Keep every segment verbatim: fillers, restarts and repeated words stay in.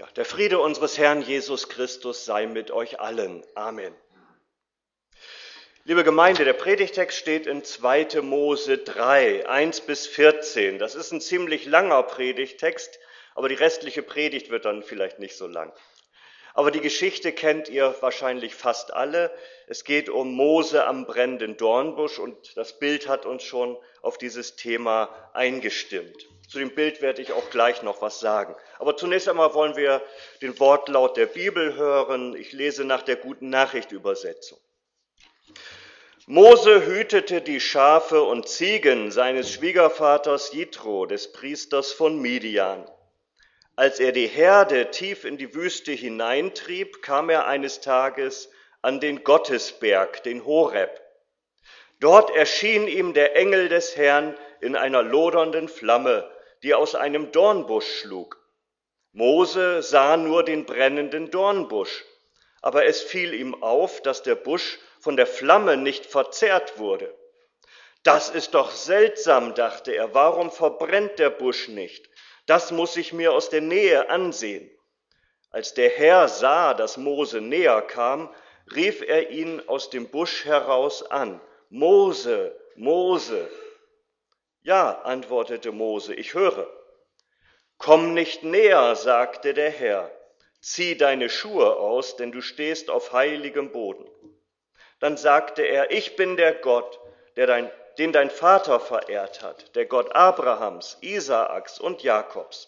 Der Friede unseres Herrn Jesus Christus sei mit euch allen. Amen. Liebe Gemeinde, der Predigtext steht in zweiter Mose drei, eins bis vierzehn. Das ist ein ziemlich langer Predigtext, aber die restliche Predigt wird dann vielleicht nicht so lang. Aber die Geschichte kennt ihr wahrscheinlich fast alle. Es geht um Mose am brennenden Dornbusch und das Bild hat uns schon auf dieses Thema eingestimmt. Zu dem Bild werde ich auch gleich noch was sagen. Aber zunächst einmal wollen wir den Wortlaut der Bibel hören. Ich lese nach der Guten-Nachricht-Übersetzung. Mose hütete die Schafe und Ziegen seines Schwiegervaters Jitro, des Priesters von Midian. Als er die Herde tief in die Wüste hineintrieb, kam er eines Tages an den Gottesberg, den Horeb. Dort erschien ihm der Engel des Herrn in einer lodernden Flamme, die aus einem Dornbusch schlug. Mose sah nur den brennenden Dornbusch, aber es fiel ihm auf, dass der Busch von der Flamme nicht verzehrt wurde. Das ist doch seltsam, dachte er, warum verbrennt der Busch nicht? Das muss ich mir aus der Nähe ansehen. Als der Herr sah, dass Mose näher kam, rief er ihn aus dem Busch heraus an. Mose, Mose. Ja, antwortete Mose, ich höre. Komm nicht näher, sagte der Herr. Zieh deine Schuhe aus, denn du stehst auf heiligem Boden. Dann sagte er, ich bin der Gott, der dein, den dein Vater verehrt hat, der Gott Abrahams, Isaaks und Jakobs.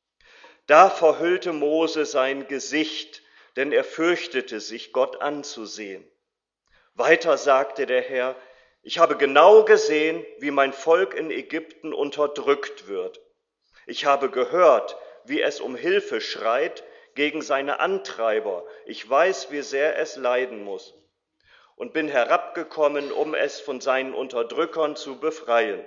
Da verhüllte Mose sein Gesicht, denn er fürchtete sich, Gott anzusehen. Weiter sagte der Herr, ich habe genau gesehen, wie mein Volk in Ägypten unterdrückt wird. Ich habe gehört, wie es um Hilfe schreit gegen seine Antreiber. Ich weiß, wie sehr es leiden muss. Und bin herabgekommen, um es von seinen Unterdrückern zu befreien.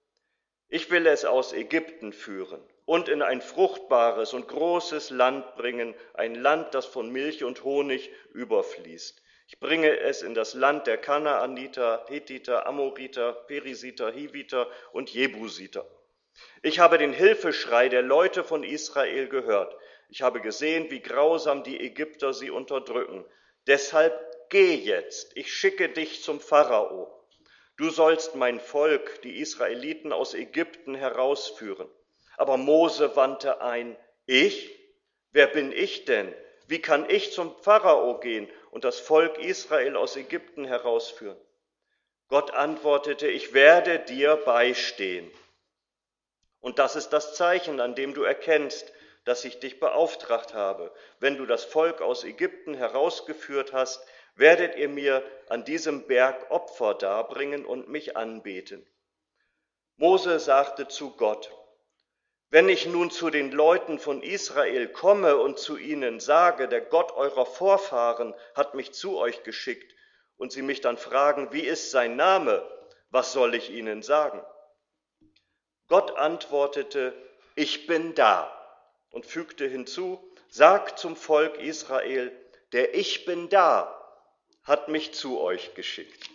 Ich will es aus Ägypten führen und in ein fruchtbares und großes Land bringen, ein Land, das von Milch und Honig überfließt. Ich bringe es in das Land der Kanaaniter, Hethiter, Amoriter, Perisiter, Hiviter und Jebusiter. Ich habe den Hilfeschrei der Leute von Israel gehört. Ich habe gesehen, wie grausam die Ägypter sie unterdrücken. Deshalb geh jetzt, ich schicke dich zum Pharao. Du sollst mein Volk, die Israeliten aus Ägypten, herausführen. Aber Mose wandte ein, ich? Wer bin ich denn? Wie kann ich zum Pharao gehen und das Volk Israel aus Ägypten herausführen? Gott antwortete, ich werde dir beistehen. Und das ist das Zeichen, an dem du erkennst, dass ich dich beauftragt habe. Wenn du das Volk aus Ägypten herausgeführt hast, werdet ihr mir an diesem Berg Opfer darbringen und mich anbeten. Mose sagte zu Gott, wenn ich nun zu den Leuten von Israel komme und zu ihnen sage, der Gott eurer Vorfahren hat mich zu euch geschickt, und sie mich dann fragen, wie ist sein Name, was soll ich ihnen sagen? Gott antwortete, ich bin da, und fügte hinzu, sag zum Volk Israel, der Ich bin da hat mich zu euch geschickt.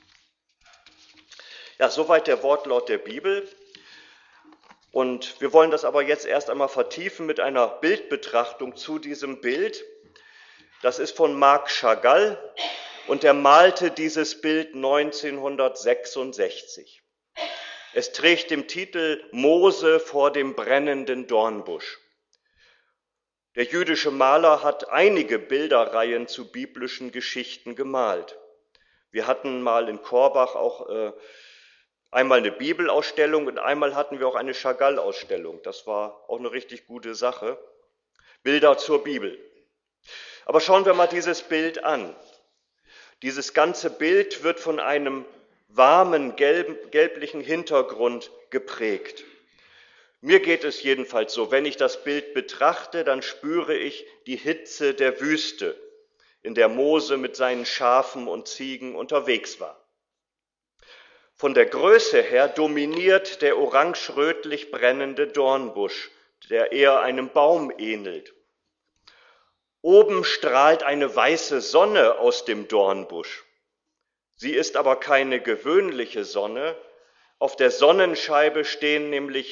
Ja, soweit der Wortlaut der Bibel. Und wir wollen das aber jetzt erst einmal vertiefen mit einer Bildbetrachtung zu diesem Bild. Das ist von Marc Chagall und er malte dieses Bild neunzehnhundertsechsundsechzig. Es trägt den Titel Mose vor dem brennenden Dornbusch. Der jüdische Maler hat einige Bilderreihen zu biblischen Geschichten gemalt. Wir hatten mal in Korbach auch äh, einmal eine Bibelausstellung und einmal hatten wir auch eine Chagall-Ausstellung. Das war auch eine richtig gute Sache. Bilder zur Bibel. Aber schauen wir mal dieses Bild an. Dieses ganze Bild wird von einem warmen, gelb, gelblichen Hintergrund geprägt. Mir geht es jedenfalls so, wenn ich das Bild betrachte, dann spüre ich die Hitze der Wüste, in der Mose mit seinen Schafen und Ziegen unterwegs war. Von der Größe her dominiert der orange-rötlich brennende Dornbusch, der eher einem Baum ähnelt. Oben strahlt eine weiße Sonne aus dem Dornbusch. Sie ist aber keine gewöhnliche Sonne. Auf der Sonnenscheibe stehen nämlich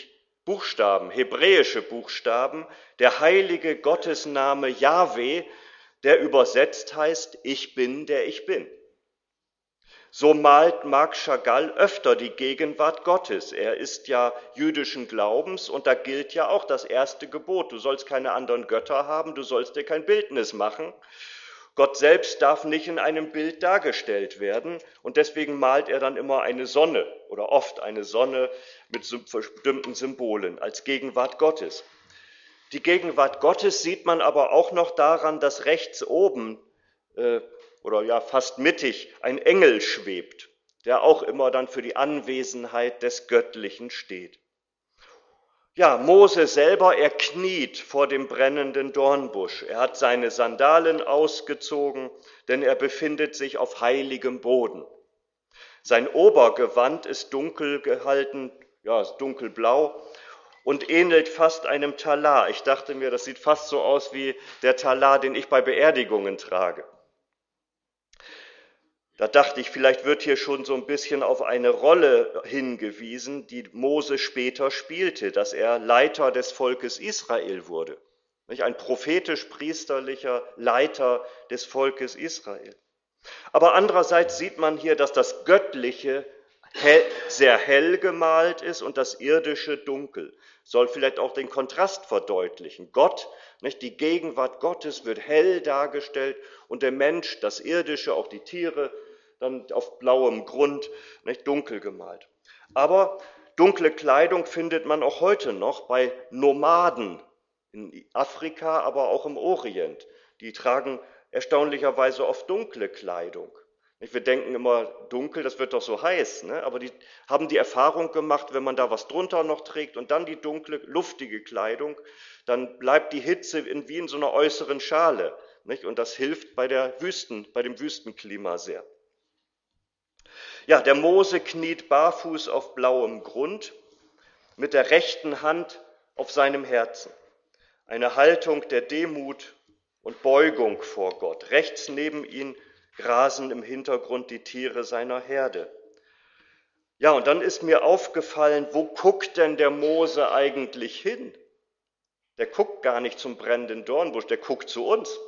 Buchstaben, hebräische Buchstaben, der heilige Gottesname Jahwe, der übersetzt heißt, ich bin, der ich bin. So malt Marc Chagall öfter die Gegenwart Gottes. Er ist ja jüdischen Glaubens und da gilt ja auch das erste Gebot. Du sollst keine anderen Götter haben, du sollst dir kein Bildnis machen. Gott selbst darf nicht in einem Bild dargestellt werden und deswegen malt er dann immer eine Sonne oder oft eine Sonne mit bestimmten Symbolen als Gegenwart Gottes. Die Gegenwart Gottes sieht man aber auch noch daran, dass rechts oben äh, oder ja fast mittig ein Engel schwebt, der auch immer dann für die Anwesenheit des Göttlichen steht. Ja, Mose selber, er kniet vor dem brennenden Dornbusch. Er hat seine Sandalen ausgezogen, denn er befindet sich auf heiligem Boden. Sein Obergewand ist dunkel gehalten, ja, ist dunkelblau und ähnelt fast einem Talar. Ich dachte mir, das sieht fast so aus wie der Talar, den ich bei Beerdigungen trage. Da dachte ich, vielleicht wird hier schon so ein bisschen auf eine Rolle hingewiesen, die Mose später spielte, dass er Leiter des Volkes Israel wurde. Ein prophetisch-priesterlicher Leiter des Volkes Israel. Aber andererseits sieht man hier, dass das Göttliche sehr hell gemalt ist und das Irdische dunkel. Soll vielleicht auch den Kontrast verdeutlichen. Gott, nicht, die Gegenwart Gottes wird hell dargestellt und der Mensch, das Irdische, auch die Tiere, dann auf blauem Grund, nicht, dunkel gemalt. Aber dunkle Kleidung findet man auch heute noch bei Nomaden in Afrika, aber auch im Orient. Die tragen erstaunlicherweise oft dunkle Kleidung. Wir denken immer, dunkel, das wird doch so heiß, ne? Aber die haben die Erfahrung gemacht, wenn man da was drunter noch trägt und dann die dunkle, luftige Kleidung, dann bleibt die Hitze in, wie in so einer äußeren Schale, nicht? Und das hilft bei, der Wüsten, bei dem Wüstenklima sehr. Ja, der Mose kniet barfuß auf blauem Grund, mit der rechten Hand auf seinem Herzen. Eine Haltung der Demut und Beugung vor Gott. Rechts neben ihm grasen im Hintergrund die Tiere seiner Herde. Ja, und dann ist mir aufgefallen, wo guckt denn der Mose eigentlich hin? Der guckt gar nicht zum brennenden Dornbusch, der guckt zu uns.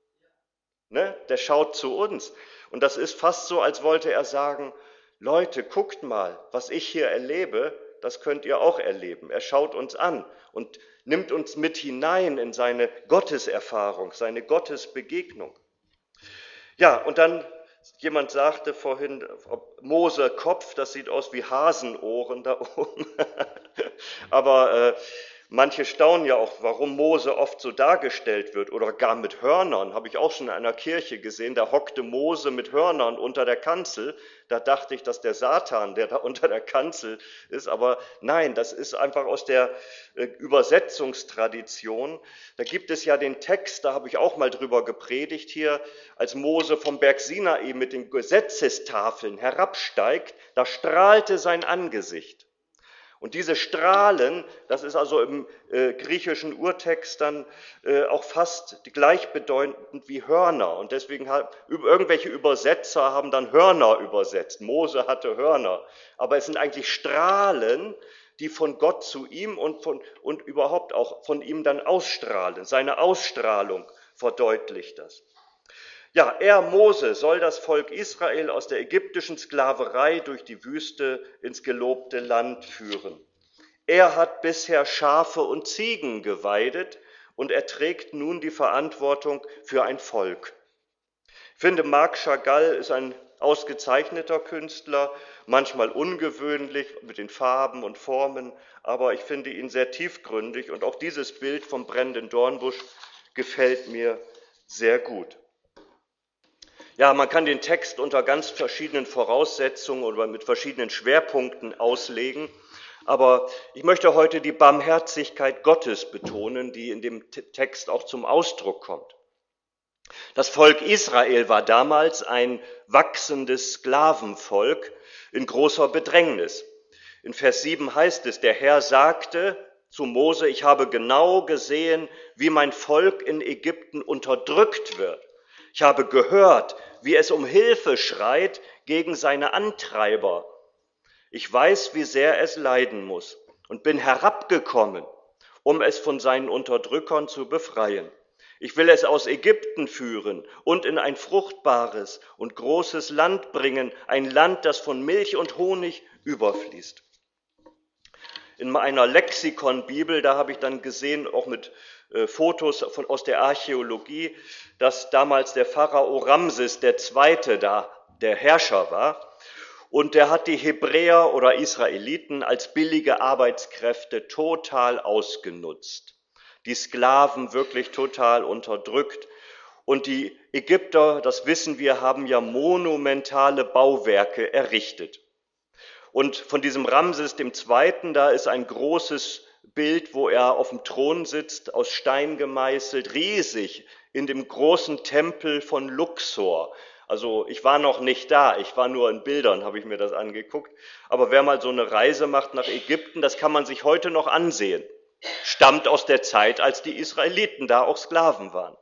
Ne? Der schaut zu uns. Und das ist fast so, als wollte er sagen, Leute, guckt mal, was ich hier erlebe, das könnt ihr auch erleben. Er schaut uns an und nimmt uns mit hinein in seine Gotteserfahrung, seine Gottesbegegnung. Ja, und dann, jemand sagte vorhin, Mose Kopf, das sieht aus wie Hasenohren da oben. Aber äh, manche staunen ja auch, warum Mose oft so dargestellt wird oder gar mit Hörnern. Habe ich auch schon in einer Kirche gesehen, da hockte Mose mit Hörnern unter der Kanzel. Da dachte ich, dass der Satan, der da unter der Kanzel ist. Aber nein, das ist einfach aus der äh, Übersetzungstradition. Da gibt es ja den Text, da habe ich auch mal drüber gepredigt hier, als Mose vom Berg Sinai mit den Gesetzestafeln herabsteigt, da strahlte sein Angesicht. Und diese Strahlen, das ist also im äh, griechischen Urtext dann äh, auch fast gleichbedeutend wie Hörner. Und deswegen haben irgendwelche Übersetzer haben dann Hörner übersetzt. Mose hatte Hörner. Aber es sind eigentlich Strahlen, die von Gott zu ihm und, von, und überhaupt auch von ihm dann ausstrahlen. Seine Ausstrahlung verdeutlicht das. Ja, er, Mose, soll das Volk Israel aus der ägyptischen Sklaverei durch die Wüste ins gelobte Land führen. Er hat bisher Schafe und Ziegen geweidet und er trägt nun die Verantwortung für ein Volk. Ich finde, Marc Chagall ist ein ausgezeichneter Künstler, manchmal ungewöhnlich mit den Farben und Formen, aber ich finde ihn sehr tiefgründig und auch dieses Bild vom brennenden Dornbusch gefällt mir sehr gut. Ja, man kann den Text unter ganz verschiedenen Voraussetzungen oder mit verschiedenen Schwerpunkten auslegen, aber ich möchte heute die Barmherzigkeit Gottes betonen, die in dem Text auch zum Ausdruck kommt. Das Volk Israel war damals ein wachsendes Sklavenvolk in großer Bedrängnis. In Vers sieben heißt es, der Herr sagte zu Mose, ich habe genau gesehen, wie mein Volk in Ägypten unterdrückt wird. Ich habe gehört, wie es um Hilfe schreit gegen seine Antreiber. Ich weiß, wie sehr es leiden muss. und bin herabgekommen, um es von seinen Unterdrückern zu befreien. Ich will es aus Ägypten führen und in ein fruchtbares und großes Land bringen, ein Land, das von Milch und Honig überfließt. In meiner Lexikon-Bibel, da habe ich dann gesehen, auch mit äh, Fotos von, aus der Archäologie, dass damals der Pharao Ramses der Zweite da der Herrscher war. Und der hat die Hebräer oder Israeliten als billige Arbeitskräfte total ausgenutzt. Die Sklaven wirklich total unterdrückt. Und die Ägypter, das wissen wir, haben ja monumentale Bauwerke errichtet. Und von diesem Ramses dem Zweiten, da ist ein großes Bild, wo er auf dem Thron sitzt, aus Stein gemeißelt, riesig, in dem großen Tempel von Luxor. Also ich war noch nicht da, ich war nur in Bildern, habe ich mir das angeguckt. Aber wer mal so eine Reise macht nach Ägypten, das kann man sich heute noch ansehen. Stammt aus der Zeit, als die Israeliten da auch Sklaven waren.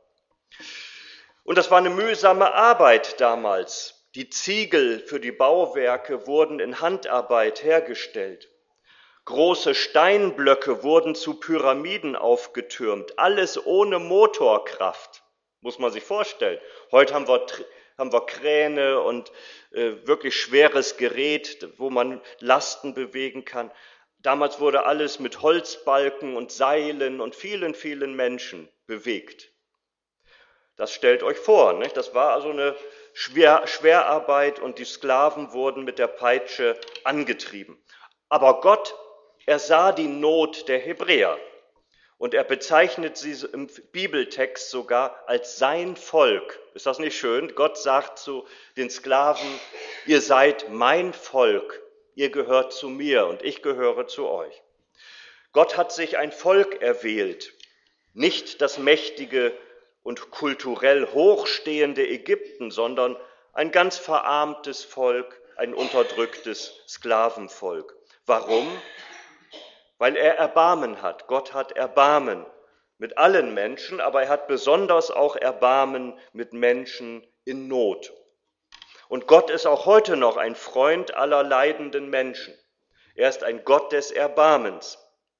Und das war eine mühsame Arbeit damals. Die Ziegel für die Bauwerke wurden in Handarbeit hergestellt. Große Steinblöcke wurden zu Pyramiden aufgetürmt, alles ohne Motorkraft, muss man sich vorstellen. Heute haben wir, haben wir Kräne und äh, wirklich schweres Gerät, wo man Lasten bewegen kann. Damals wurde alles mit Holzbalken und Seilen und vielen, vielen Menschen bewegt. Das stellt euch vor, nicht? Das war also eine Schwer, Schwerarbeit und die Sklaven wurden mit der Peitsche angetrieben. Aber Gott, er sah die Not der Hebräer und er bezeichnet sie im Bibeltext sogar als sein Volk. Ist das nicht schön? Gott sagt zu den Sklaven, ihr seid mein Volk, ihr gehört zu mir und ich gehöre zu euch. Gott hat sich ein Volk erwählt, nicht das mächtige und kulturell hochstehende Ägypten, sondern ein ganz verarmtes Volk, ein unterdrücktes Sklavenvolk. Warum? Weil er Erbarmen hat. Gott hat Erbarmen mit allen Menschen, aber er hat besonders auch Erbarmen mit Menschen in Not. Und Gott ist auch heute noch ein Freund aller leidenden Menschen. Er ist ein Gott des Erbarmens.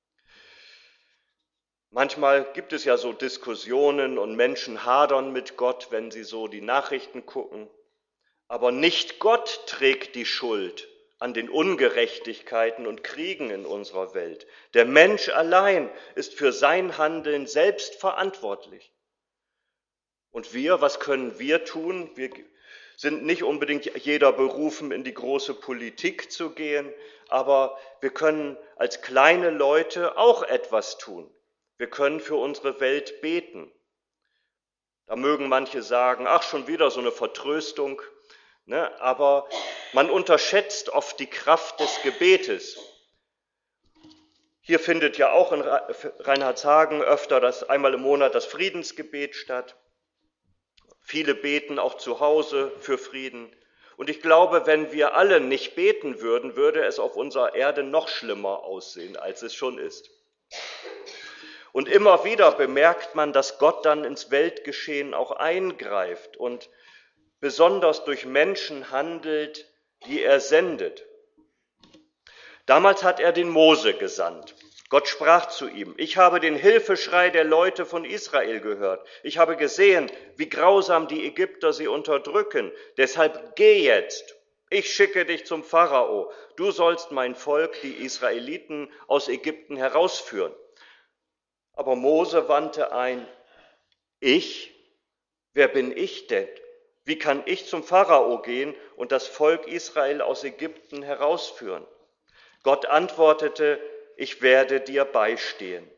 Manchmal gibt es ja so Diskussionen und Menschen hadern mit Gott, wenn sie so die Nachrichten gucken. Aber nicht Gott trägt die Schuld an den Ungerechtigkeiten und Kriegen in unserer Welt. Der Mensch allein ist für sein Handeln selbst verantwortlich. Und wir, was können wir tun? Wir sind nicht unbedingt jeder berufen, in die große Politik zu gehen, aber wir können als kleine Leute auch etwas tun. Wir können für unsere Welt beten. Da mögen manche sagen, ach, schon wieder so eine Vertröstung, ne? Aber man unterschätzt oft die Kraft des Gebetes. Hier findet ja auch in Reinhardshagen öfter das, einmal im Monat das Friedensgebet statt. Viele beten auch zu Hause für Frieden. Und ich glaube, wenn wir alle nicht beten würden, würde es auf unserer Erde noch schlimmer aussehen, als es schon ist. Und immer wieder bemerkt man, dass Gott dann ins Weltgeschehen auch eingreift und besonders durch Menschen handelt, die er sendet. Damals hat er den Mose gesandt. Gott sprach zu ihm, ich habe den Hilfeschrei der Leute von Israel gehört. Ich habe gesehen, wie grausam die Ägypter sie unterdrücken. Deshalb geh jetzt. Ich schicke dich zum Pharao. Du sollst mein Volk, die Israeliten, aus Ägypten herausführen. Aber Mose wandte ein, ich? Wer bin ich denn? Wie kann ich zum Pharao gehen und das Volk Israel aus Ägypten herausführen? Gott antwortete, ich werde dir beistehen.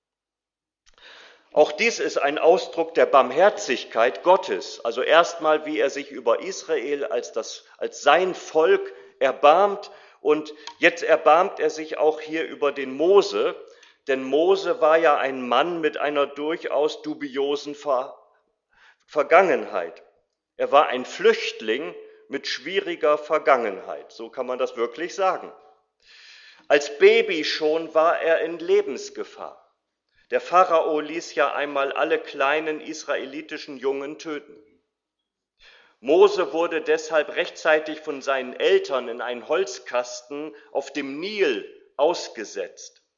Auch dies ist ein Ausdruck der Barmherzigkeit Gottes. Also erstmal, wie er sich über Israel als, das, als sein Volk erbarmt und jetzt erbarmt er sich auch hier über den Mose, denn Mose war ja ein Mann mit einer durchaus dubiosen Ver- Vergangenheit. Er war ein Flüchtling mit schwieriger Vergangenheit, so kann man das wirklich sagen. Als Baby schon war er in Lebensgefahr. Der Pharao ließ ja einmal alle kleinen israelitischen Jungen töten. Mose wurde deshalb rechtzeitig von seinen Eltern in einen Holzkasten auf dem Nil ausgesetzt.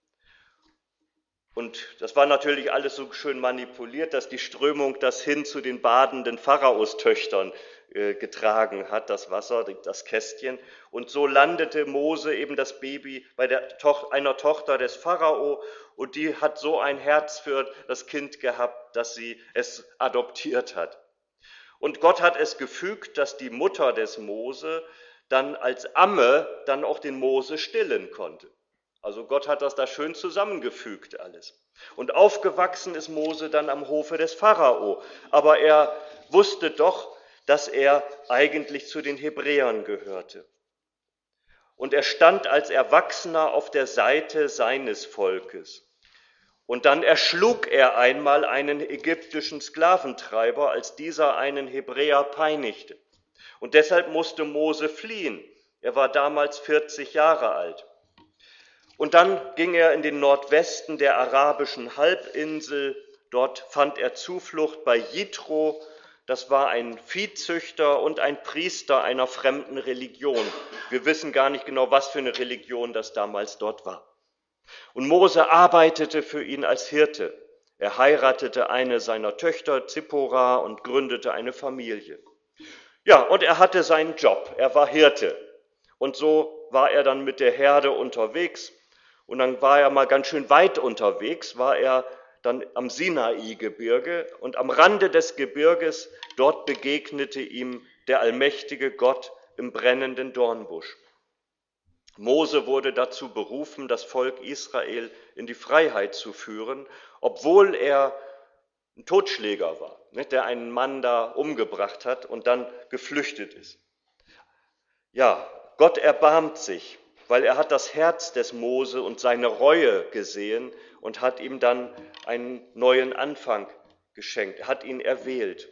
Und das war natürlich alles so schön manipuliert, dass die Strömung das hin zu den badenden Pharaostöchtern äh, getragen hat, das Wasser, das Kästchen. Und so landete Mose eben das Baby bei der to- einer Tochter des Pharao, und die hat so ein Herz für das Kind gehabt, dass sie es adoptiert hat. Und Gott hat es gefügt, dass die Mutter des Mose dann als Amme dann auch den Mose stillen konnte. Also Gott hat das da schön zusammengefügt alles. Und aufgewachsen ist Mose dann am Hofe des Pharao. Aber er wusste doch, dass er eigentlich zu den Hebräern gehörte. Und er stand als Erwachsener auf der Seite seines Volkes. Und dann erschlug er einmal einen ägyptischen Sklaventreiber, als dieser einen Hebräer peinigte. Und deshalb musste Mose fliehen. Er war damals vierzig Jahre alt. Und dann ging er in den Nordwesten der arabischen Halbinsel. Dort fand er Zuflucht bei Jitro. Das war ein Viehzüchter und ein Priester einer fremden Religion. Wir wissen gar nicht genau, was für eine Religion das damals dort war. Und Mose arbeitete für ihn als Hirte. Er heiratete eine seiner Töchter, Zippora, und gründete eine Familie. Ja, und er hatte seinen Job. Er war Hirte. Und so war er dann mit der Herde unterwegs. Und dann war er mal ganz schön weit unterwegs, war er dann am Sinai-Gebirge. Und am Rande des Gebirges, dort begegnete ihm der allmächtige Gott im brennenden Dornbusch. Mose wurde dazu berufen, das Volk Israel in die Freiheit zu führen, obwohl er ein Totschläger war, der einen Mann da umgebracht hat und dann geflüchtet ist. Ja, Gott erbarmt sich, weil er hat das Herz des Mose und seine Reue gesehen und hat ihm dann einen neuen Anfang geschenkt. Er hat ihn erwählt.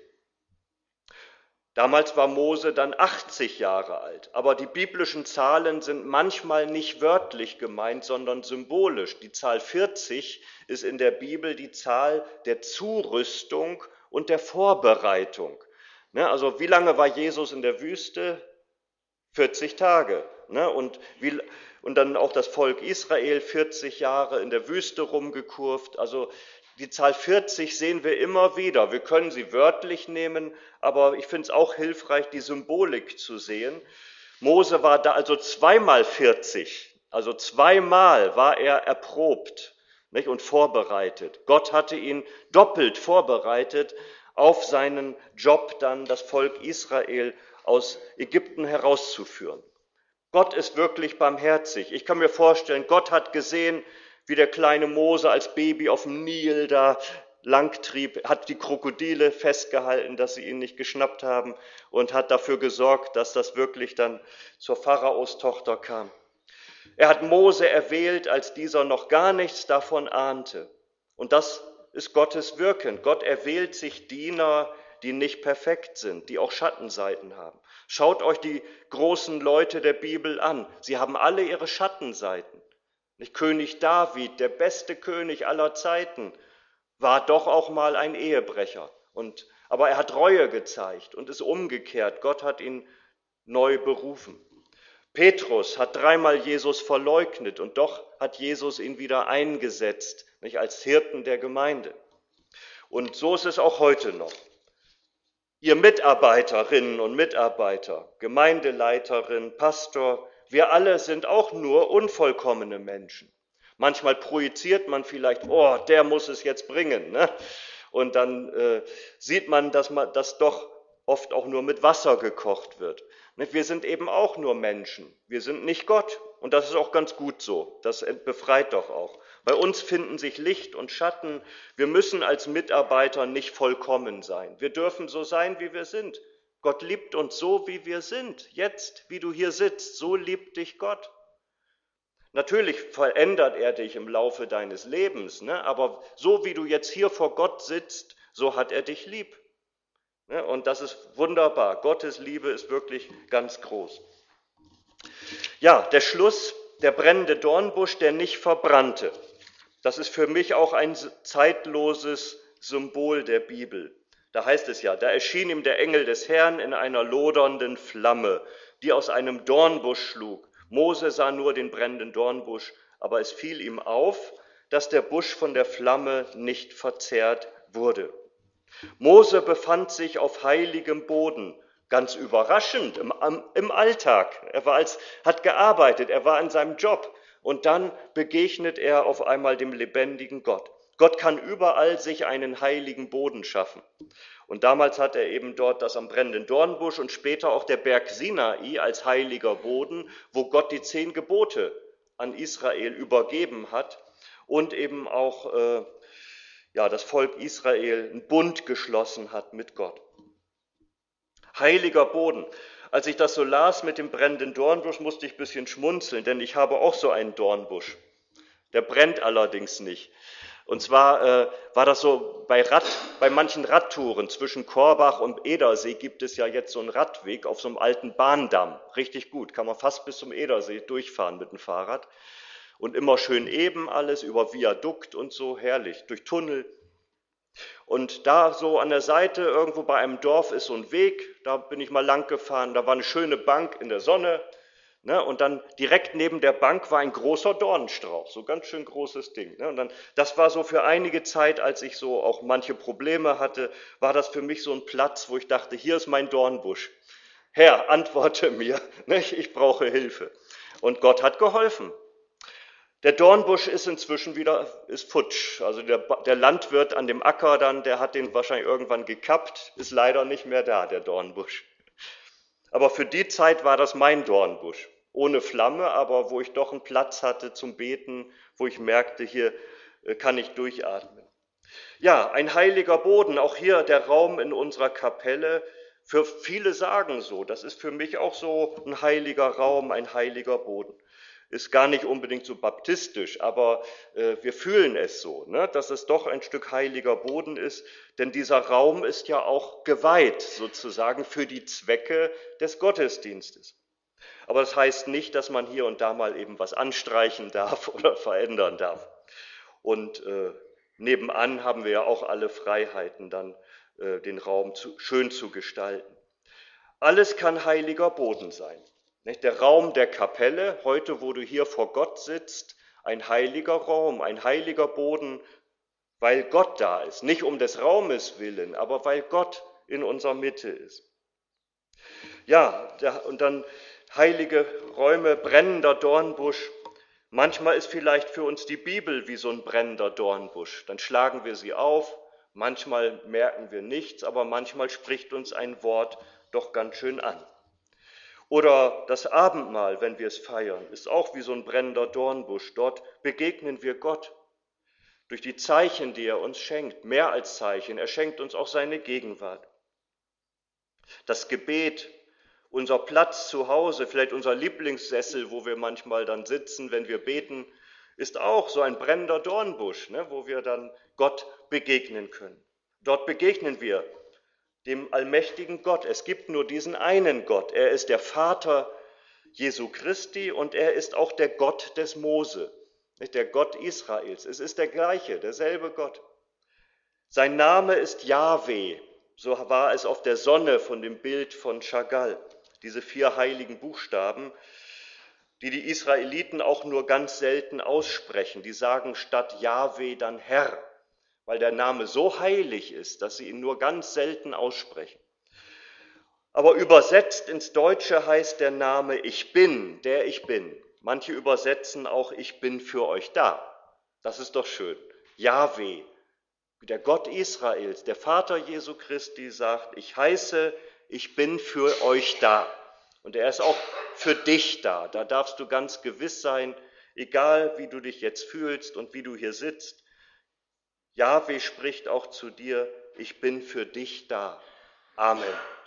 Damals war Mose dann achtzig Jahre alt, aber die biblischen Zahlen sind manchmal nicht wörtlich gemeint, sondern symbolisch. Die Zahl vierzig ist in der Bibel die Zahl der Zurüstung und der Vorbereitung. Also wie lange war Jesus in der Wüste? vierzig Tage. Und, wie, und dann auch das Volk Israel vierzig Jahre in der Wüste rumgekurvt. Also die Zahl vierzig sehen wir immer wieder. Wir können sie wörtlich nehmen, aber ich finde es auch hilfreich, die Symbolik zu sehen. Mose war da also zweimal vierzig, also zweimal war er erprobt, nicht, und vorbereitet. Gott hatte ihn doppelt vorbereitet auf seinen Job, dann das Volk Israel aus Ägypten herauszuführen. Gott ist wirklich barmherzig. Ich kann mir vorstellen, Gott hat gesehen, wie der kleine Mose als Baby auf dem Nil da langtrieb, hat die Krokodile festgehalten, dass sie ihn nicht geschnappt haben, und hat dafür gesorgt, dass das wirklich dann zur Pharaostochter kam. Er hat Mose erwählt, als dieser noch gar nichts davon ahnte. Und das ist Gottes Wirken. Gott erwählt sich Diener, die nicht perfekt sind, die auch Schattenseiten haben. Schaut euch die großen Leute der Bibel an. Sie haben alle ihre Schattenseiten. Nicht König David, der beste König aller Zeiten, war doch auch mal ein Ehebrecher. Und, aber er hat Reue gezeigt und ist umgekehrt. Gott hat ihn neu berufen. Petrus hat dreimal Jesus verleugnet und doch hat Jesus ihn wieder eingesetzt, nicht, als Hirten der Gemeinde. Und so ist es auch heute noch. Ihr Mitarbeiterinnen und Mitarbeiter, Gemeindeleiterin, Pastor, wir alle sind auch nur unvollkommene Menschen. Manchmal projiziert man vielleicht, oh, der muss es jetzt bringen. Ne? Und dann äh, sieht man, dass man das doch oft auch nur mit Wasser gekocht wird. Wir sind eben auch nur Menschen. Wir sind nicht Gott. Und das ist auch ganz gut so. Das befreit doch auch. Bei uns finden sich Licht und Schatten. Wir müssen als Mitarbeiter nicht vollkommen sein. Wir dürfen so sein, wie wir sind. Gott liebt uns so, wie wir sind. Jetzt, wie du hier sitzt, so liebt dich Gott. Natürlich verändert er dich im Laufe deines Lebens, ne? Aber so wie du jetzt hier vor Gott sitzt, so hat er dich lieb. Ne? Und das ist wunderbar. Gottes Liebe ist wirklich ganz groß. Ja, der Schluss, der brennende Dornbusch, der nicht verbrannte. Das ist für mich auch ein zeitloses Symbol der Bibel. Da heißt es ja, da erschien ihm der Engel des Herrn in einer lodernden Flamme, die aus einem Dornbusch schlug. Mose sah nur den brennenden Dornbusch, aber es fiel ihm auf, dass der Busch von der Flamme nicht verzehrt wurde. Mose befand sich auf heiligem Boden, ganz überraschend im, im Alltag. Er war als, hat gearbeitet, er war in seinem Job und dann begegnet er auf einmal dem lebendigen Gott. Gott kann überall sich einen heiligen Boden schaffen. Und damals hat er eben dort das am brennenden Dornbusch und später auch der Berg Sinai als heiliger Boden, wo Gott die zehn Gebote an Israel übergeben hat und eben auch äh, ja, das Volk Israel einen Bund geschlossen hat mit Gott. Heiliger Boden. Als ich das so las mit dem brennenden Dornbusch, musste ich ein bisschen schmunzeln, denn ich habe auch so einen Dornbusch. Der brennt allerdings nicht. Und zwar äh, war das so bei, Rad, bei manchen Radtouren zwischen Korbach und Edersee gibt es ja jetzt so einen Radweg auf so einem alten Bahndamm. Richtig gut, kann man fast bis zum Edersee durchfahren mit dem Fahrrad. Und immer schön eben alles, über Viadukt und so, herrlich, durch Tunnel. Und da so an der Seite, irgendwo bei einem Dorf ist so ein Weg, da bin ich mal lang gefahren, da war eine schöne Bank in der Sonne. Ne, und dann direkt neben der Bank war ein großer Dornenstrauch, so ganz schön großes Ding. Ne, und dann, das war so für einige Zeit, als ich so auch manche Probleme hatte, war das für mich so ein Platz, wo ich dachte, hier ist mein Dornbusch. Herr, antworte mir, ne, ich brauche Hilfe. Und Gott hat geholfen. Der Dornbusch ist inzwischen wieder, ist futsch. Also der, der Landwirt an dem Acker dann, der hat den wahrscheinlich irgendwann gekappt, ist leider nicht mehr da, der Dornbusch. Aber für die Zeit war das mein Dornbusch. Ohne Flamme, aber wo ich doch einen Platz hatte zum Beten, wo ich merkte, hier kann ich durchatmen. Ja, ein heiliger Boden, auch hier der Raum in unserer Kapelle. Für viele sagen so, das ist für mich auch so ein heiliger Raum, ein heiliger Boden. Ist gar nicht unbedingt so baptistisch, aber äh, wir fühlen es so, ne, dass es doch ein Stück heiliger Boden ist, denn dieser Raum ist ja auch geweiht sozusagen für die Zwecke des Gottesdienstes. Aber das heißt nicht, dass man hier und da mal eben was anstreichen darf oder verändern darf. Und äh, nebenan haben wir ja auch alle Freiheiten, dann äh, den Raum zu, schön zu gestalten. Alles kann heiliger Boden sein. Der Raum der Kapelle, heute, wo du hier vor Gott sitzt, ein heiliger Raum, ein heiliger Boden, weil Gott da ist. Nicht um des Raumes willen, aber weil Gott in unserer Mitte ist. Ja, und dann heilige Räume, brennender Dornbusch. Manchmal ist vielleicht für uns die Bibel wie so ein brennender Dornbusch. Dann schlagen wir sie auf, manchmal merken wir nichts, aber manchmal spricht uns ein Wort doch ganz schön an. Oder das Abendmahl, wenn wir es feiern, ist auch wie so ein brennender Dornbusch. Dort begegnen wir Gott durch die Zeichen, die er uns schenkt, mehr als Zeichen. Er schenkt uns auch seine Gegenwart. Das Gebet, unser Platz zu Hause, vielleicht unser Lieblingssessel, wo wir manchmal dann sitzen, wenn wir beten, ist auch so ein brennender Dornbusch, ne, wo wir dann Gott begegnen können. Dort begegnen wir dem allmächtigen Gott. Es gibt nur diesen einen Gott. Er ist der Vater Jesu Christi und er ist auch der Gott des Mose, nicht der Gott Israels. Es ist der gleiche, derselbe Gott. Sein Name ist Jahwe. So war es auf der Sonne von dem Bild von Chagall. Diese vier heiligen Buchstaben, die die Israeliten auch nur ganz selten aussprechen. Die sagen statt Jahwe dann Herr, weil der Name so heilig ist, dass sie ihn nur ganz selten aussprechen. Aber übersetzt ins Deutsche heißt der Name Ich bin, der ich bin. Manche übersetzen auch Ich bin für euch da. Das ist doch schön. Jahwe, der Gott Israels, der Vater Jesu Christi sagt, ich heiße, ich bin für euch da. Und er ist auch für dich da. Da darfst du ganz gewiss sein, egal wie du dich jetzt fühlst und wie du hier sitzt. Jahwe spricht auch zu dir, ich bin für dich da. Amen.